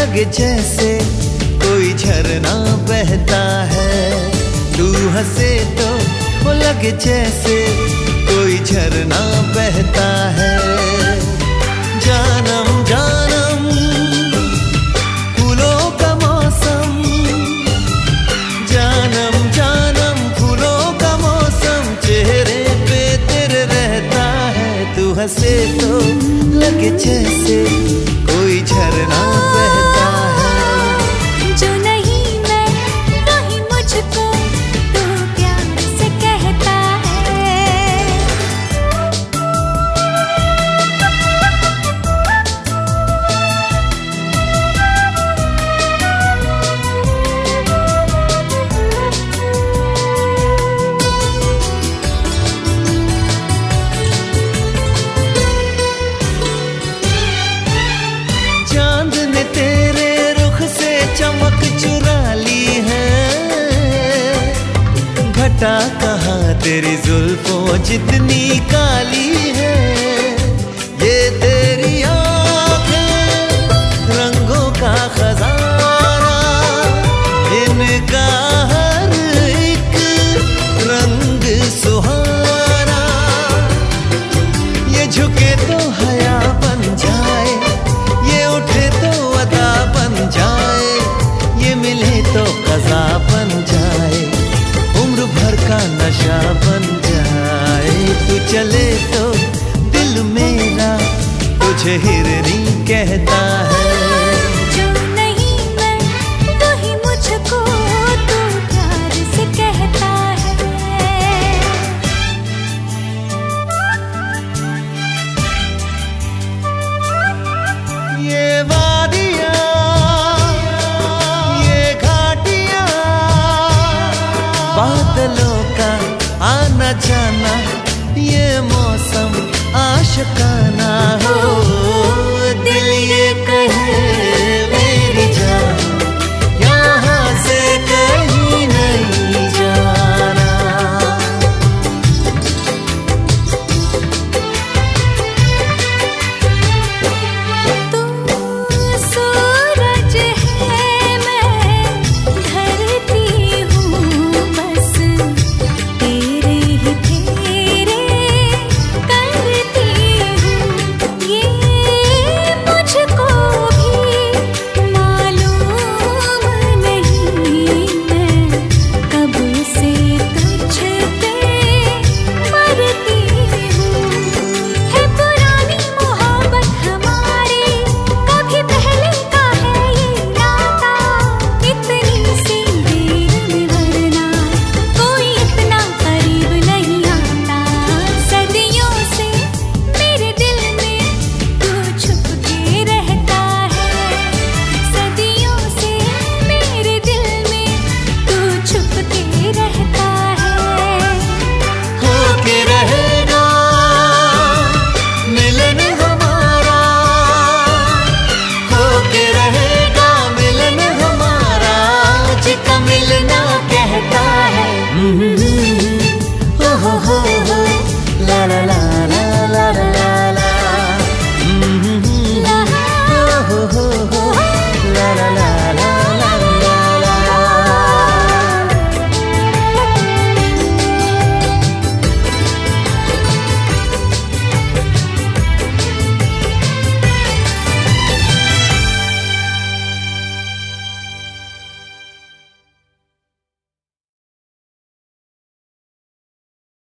लगे जैसे कोई झरना बहता है। तू हंसे तो वो लगे जैसे कोई झरना बहता है। जानम जानम फूलों का मौसम, जानम जानम फूलों का मौसम, चेहरे पे तेरे रहता है। तू हंसे तो लगे जैसे कोई झरना बहता है। जो नहीं मैं वही मुझको तू प्यार से कहता है। चांद ने तेरे रुख से चमक चुरा ली है। घटा कहाँ तेरी जुल्फों जितनी काली है। ये तेरी आँखें रंगों का खजाना, इनका हर एक रंग सुहाना। ये झुके तो हया बन जाए, ये उठे तो अदा बन जाए, ये मिले तो कज़ा बन जाए, उम्र भर का नशा बन जाए। तू चले तो दिल मेरा तुझे हिरनी कहता है। जो नहीं मैं वही मुझको तू प्यार से कहता है। ये वादियाँ, ये घाटियाँ, बादलों का आना जाना, ये मौसम आशिकाना हो।